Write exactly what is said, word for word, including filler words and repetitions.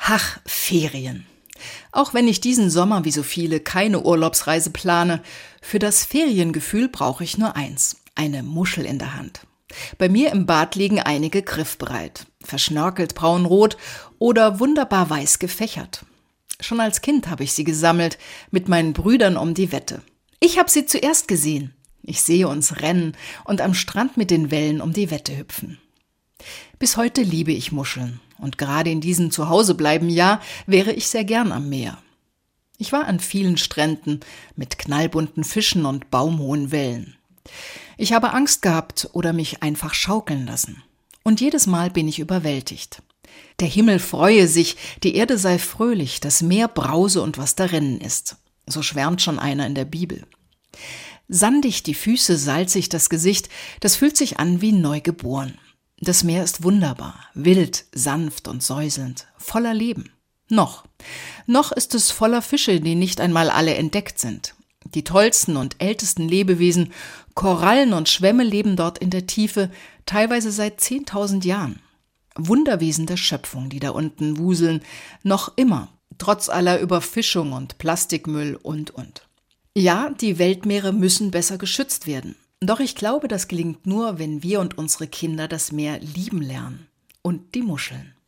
Ach, Ferien. Auch wenn ich diesen Sommer wie so viele keine Urlaubsreise plane, für das Feriengefühl brauche ich nur eins, eine Muschel in der Hand. Bei mir im Bad liegen einige griffbereit, verschnörkelt braunrot oder wunderbar weiß gefächert. Schon als Kind habe ich sie gesammelt, mit meinen Brüdern um die Wette. Ich habe sie zuerst gesehen. Ich sehe uns rennen und am Strand mit den Wellen um die Wette hüpfen. Bis heute liebe ich Muscheln und gerade in diesem Zuhausebleiben-Jahr wäre ich sehr gern am Meer. Ich war an vielen Stränden mit knallbunten Fischen und baumhohen Wellen. Ich habe Angst gehabt oder mich einfach schaukeln lassen. Und jedes Mal bin ich überwältigt. Der Himmel freue sich, die Erde sei fröhlich, das Meer brause und was darin ist. So schwärmt schon einer in der Bibel. Sandig die Füße, salzig das Gesicht, das fühlt sich an wie neugeboren. Das Meer ist wunderbar, wild, sanft und säuselnd, voller Leben. Noch. Noch ist es voller Fische, die nicht einmal alle entdeckt sind. Die tollsten und ältesten Lebewesen, Korallen und Schwämme leben dort in der Tiefe, teilweise seit zehntausend Jahren. Wunderwesen der Schöpfung, die da unten wuseln, noch immer, trotz aller Überfischung und Plastikmüll und, und. Ja, die Weltmeere müssen besser geschützt werden. Doch ich glaube, das gelingt nur, wenn wir und unsere Kinder das Meer lieben lernen. Und die Muscheln.